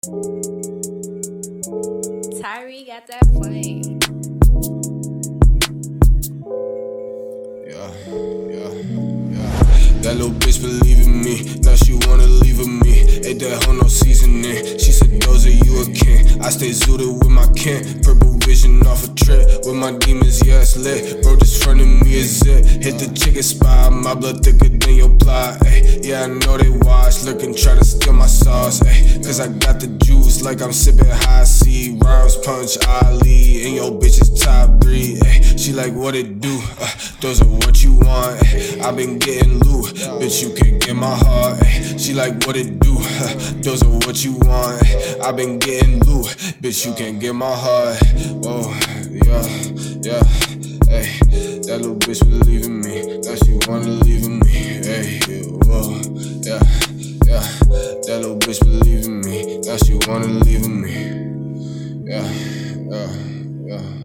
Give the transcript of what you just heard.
Tyree got that flame. That little bitch believe in me, now she wanna leave with me. Ain't that hoe no seasoning. She said, Doja, you a king. I stay zooted with my kin. Purple vision off a trip. With my demons, yeah, it's lit. Bro, just front of me is it. Hit the chicken spot, my blood thicker than your plot. Ay. Yeah, I know they watch, looking, try to steal my sauce. Ay. Cause I got the juice like I'm sipping high C. Rhymes punch Ali, and your bitch is top 3. Ay. She like, what it do? Those are what you want. Ay. I been getting loot. Bitch, you can get my heart. Ay. She like, what it do? Those are what you want. Ay. I been getting loot. Bitch, you can get my heart. Whoa, yeah. Ay. That little bitch believe in me. Now she wanna leave with me. Ay. Whoa, yeah. That little bitch believe in me. Now she wanna leave with me. Yeah.